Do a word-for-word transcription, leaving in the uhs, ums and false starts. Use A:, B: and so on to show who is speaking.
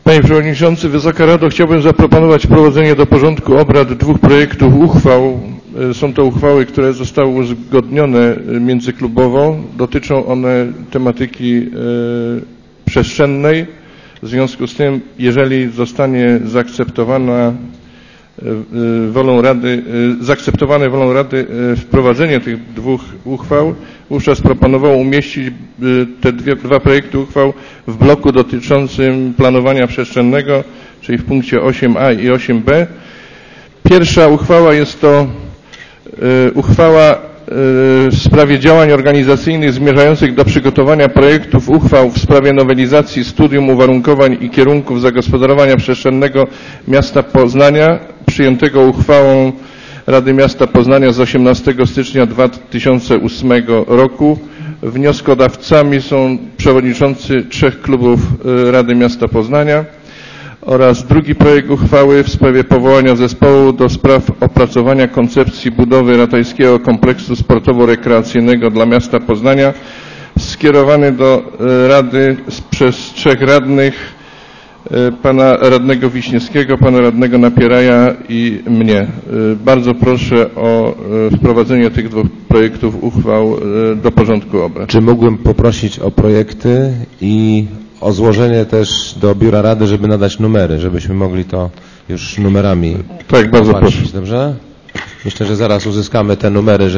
A: Panie Przewodniczący, Wysoka Rado, chciałbym zaproponować wprowadzenie do porządku obrad dwóch projektów uchwał. Są to uchwały, które zostały uzgodnione międzyklubowo. Dotyczą one tematyki przestrzennej. W związku z tym, jeżeli zostanie zaakceptowana wolą Rady, zaakceptowane wolą Rady wprowadzenie tych dwóch uchwał, wówczas proponował umieścić te dwie, dwa projekty uchwał w bloku dotyczącym planowania przestrzennego, czyli w punkcie osiem a i osiem b. Pierwsza uchwała jest to uchwała w sprawie działań organizacyjnych zmierzających do przygotowania projektów uchwał w sprawie nowelizacji studium uwarunkowań i kierunków zagospodarowania przestrzennego miasta Poznania, przyjętego uchwałą Rady Miasta Poznania z osiemnastego stycznia dwa tysiące ósmego roku. Wnioskodawcami są przewodniczący trzech klubów Rady Miasta Poznania oraz drugi projekt uchwały w sprawie powołania zespołu do spraw opracowania koncepcji budowy Ratajskiego Kompleksu Sportowo-Rekreacyjnego dla miasta Poznania, skierowany do Rady przez trzech radnych, pana radnego Wiśniewskiego, pana radnego Napieraja i mnie. Bardzo proszę o wprowadzenie tych dwóch projektów uchwał do porządku obrad.
B: Czy mógłbym poprosić o projekty i o złożenie też do Biura Rady, żeby nadać numery, żebyśmy mogli to już numerami
A: Tak, bardzo
B: zobaczyć,
A: proszę.
B: dobrze? Myślę, że zaraz uzyskamy te numery,